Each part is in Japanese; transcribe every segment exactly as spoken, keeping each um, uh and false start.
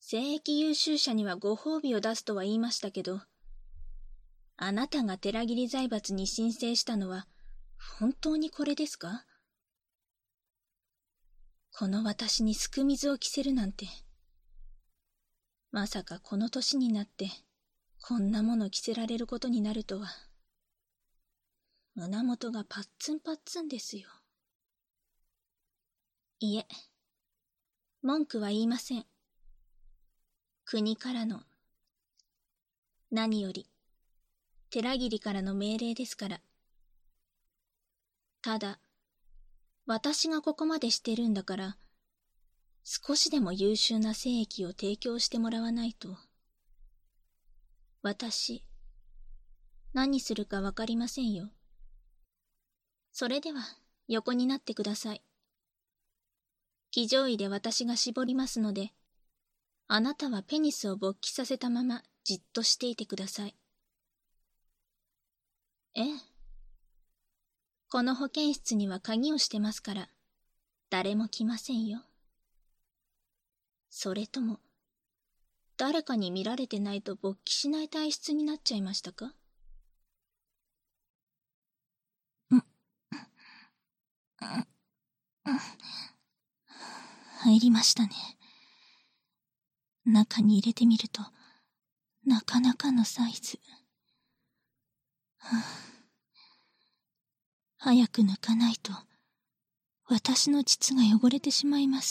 聖域優秀者にはご褒美を出すとは言いましたけど、あなたが寺切財閥に申請したのは、本当にこれですか？この私にすく水を着せるなんて、まさかこの年になって、こんなもの着せられることになるとは。胸元がパッツンパッツンですよ。いえ、文句は言いません。国からの、何より、寺切からの命令ですから。ただ、私がここまでしてるんだから、少しでも優秀な聖域を提供してもらわないと。私、何するかわかりませんよ。それでは、横になってください。騎乗位で私が絞りますので、あなたはペニスを勃起させたままじっとしていてください。ええ。この保健室には鍵をしてますから、誰も来ませんよ。それとも、誰かに見られてないと勃起しない体質になっちゃいましたか？ うん。入りましたね。中に入れてみると、なかなかのサイズ。早く抜かないと、私の膣が汚れてしまいます。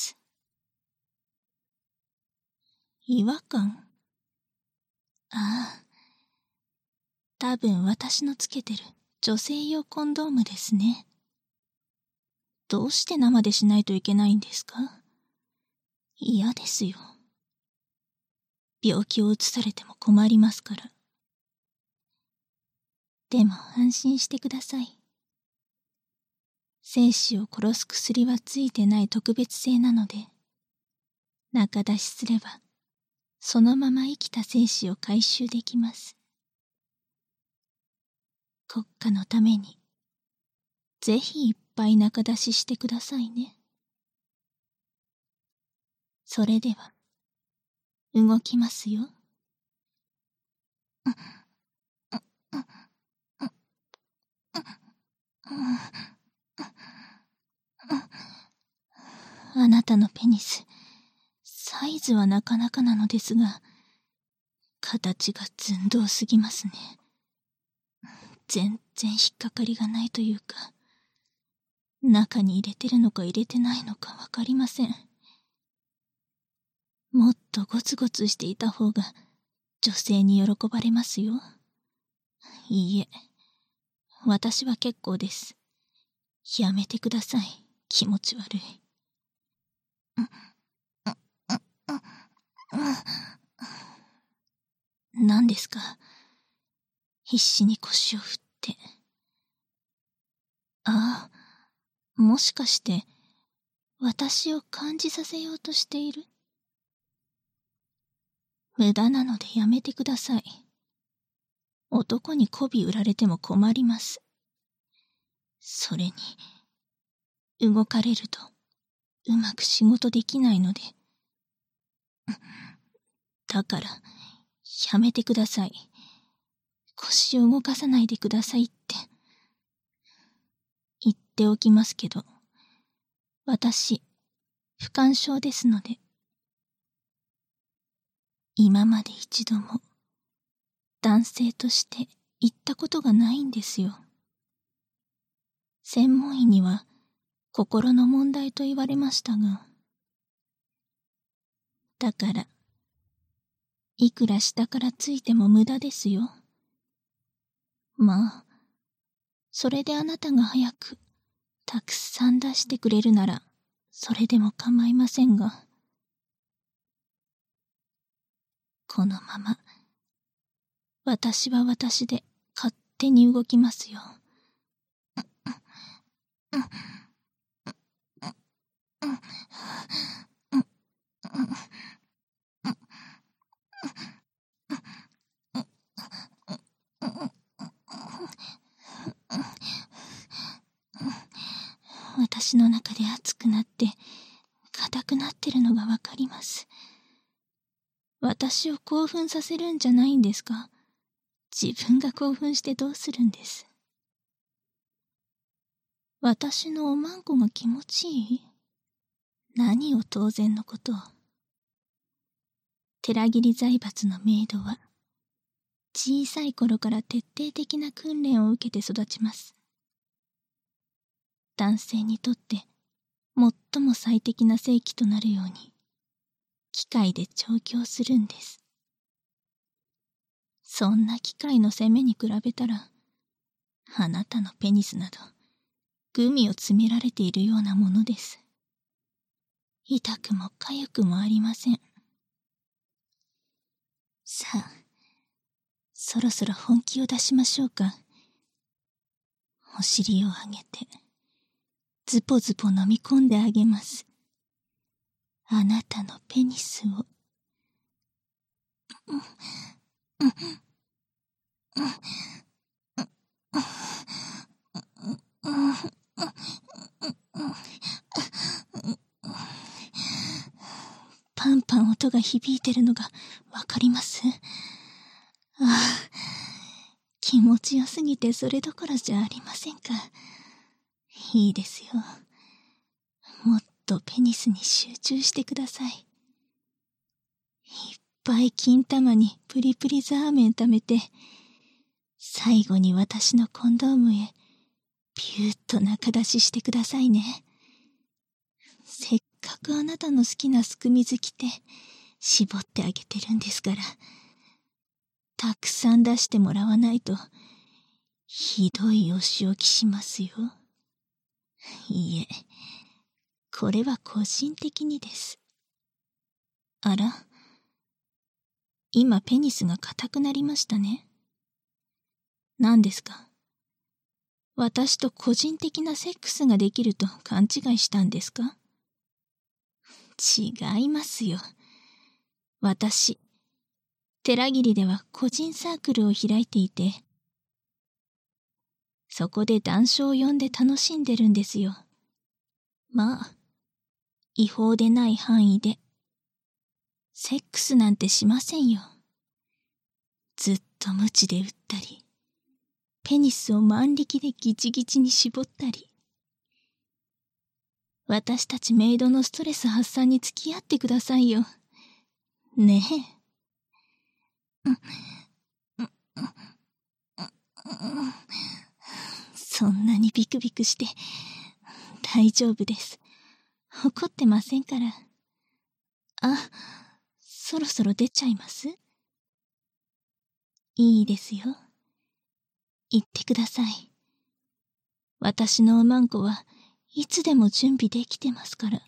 違和感？ああ。多分私のつけてる女性用コンドームですね。どうして生でしないといけないんですか？嫌ですよ。病気を移されても困りますから。でも安心してください。精子を殺す薬はついてない特別性なので、中出しすれば、そのまま生きた精子を回収できます。国家のために、ぜひいっぱい中出ししてくださいね。それでは、動きますよ。あなたのペニス、サイズはなかなかなのですが、形が寸胴すぎますね。全然引っかかりがないというか、中に入れてるのか入れてないのかわかりません。もっとゴツゴツしていた方が女性に喜ばれますよ。いいえ、私は結構です。やめてください。気持ち悪い。何ですか？必死に腰を振って。ああ、もしかして私を感じさせようとしている？無駄なのでやめてください。男に媚び売られても困ります。それに、動かれると、うまく仕事できないので。だから、やめてください。腰を動かさないでくださいって。言っておきますけど、私、不干渉ですので。今まで一度も、男性として言ったことがないんですよ。専門医には心の問題と言われましたが。だから、いくら下からついても無駄ですよ。まあ、それであなたが早く、たくさん出してくれるなら、それでも構いませんが。このまま、私は私で勝手に動きますよ。私の中で熱くなって、硬くなってるのがわかります。 私を興奮させるんじゃないんですか？自分が興奮してどうするんです？私のおまんこが気持ちいい？何を当然のことを。寺切財閥のメイドは、小さい頃から徹底的な訓練を受けて育ちます。男性にとって最も最適な性器となるように、機械で調教するんです。そんな機械の攻めに比べたら、あなたのペニスなど、グミを詰められているようなものです。痛くも痒くもありません。さあ、そろそろ本気を出しましょうか。お尻を上げて、ズポズポ飲み込んであげます。あなたのペニスを。パンパン音が響いてるのがわかります？ああ、気持ちよすぎてそれどころじゃありませんか。いいですよ。もっとペニスに集中してください。いっぱい金玉にプリプリザーメン貯めて、最後に私のコンドームへピューッと中出ししてくださいね。せっかくあなたの好きなすく水着て絞ってあげてるんですから、たくさん出してもらわないとひどいお仕置きしますよ。いいえ、これは個人的にです。あら、今ペニスが硬くなりましたね。何ですか？私と個人的なセックスができると勘違いしたんですか？違いますよ。私、寺切では個人サークルを開いていて、そこで談笑を呼んで楽しんでるんですよ。まあ、違法でない範囲で。セックスなんてしませんよ。ずっと無知で打ったり、ペニスを万力でギチギチに絞ったり。私たちメイドのストレス発散に付き合ってくださいよ。ねえ。そんなにビクビクして大丈夫です。怒ってませんから。あ、そろそろ出ちゃいます？いいですよ。言ってください。私のおまんこはいつでも準備できてますから。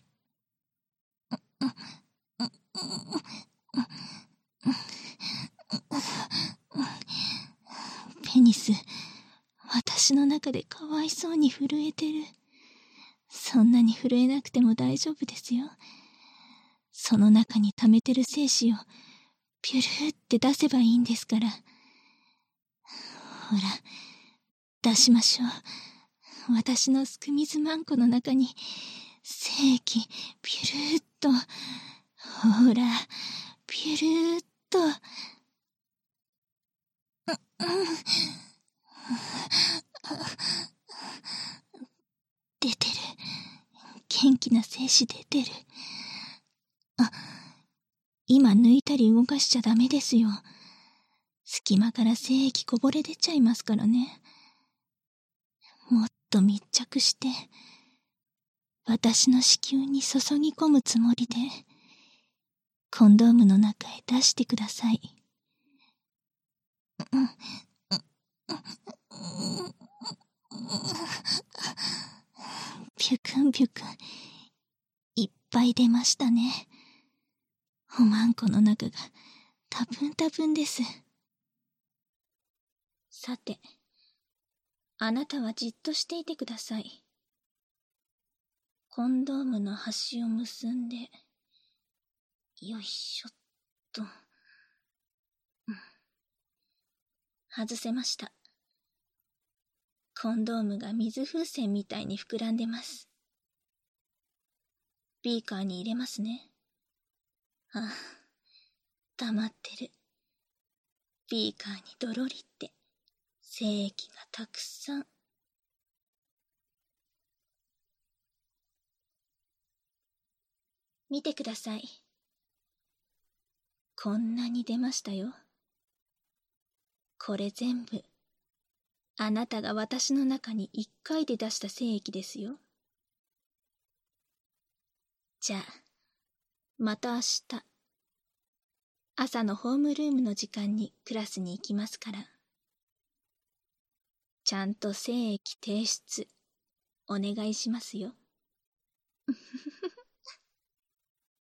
ペニス、私の中でかわいそうに震えてる。そんなに震えなくても大丈夫ですよ。その中に溜めてる精子をピュルーって出せばいいんですから。ほら、出しましょう。私のすく水まんこの中に精気ピュルーっと、ほら、ピュルーっと。出てる。元気な精子出てる。あ、今抜いたり動かしちゃダメですよ。隙間から精液こぼれ出ちゃいますからね。もっと密着して、私の子宮に注ぎ込むつもりで、コンドームの中へ出してください。ピュクンピュクン、いっぱい出ましたね。おまんこの中がたぷんたぷんです。 さて、あなたはじっとしていてください。コンドームの端を結んで、よいしょっと。うん、外せました。コンドームが水風船みたいに膨らんでます。ビーカーに入れますね。ああ、 溜まってる。ビーカーにドロリって精液がたくさん。見てください。こんなに出ましたよ。これ全部あなたが私の中に一回で出した精液ですよ。じゃあまた明日朝のホームルームの時間にクラスに行きますから、ちゃんと精液提出お願いしますよ。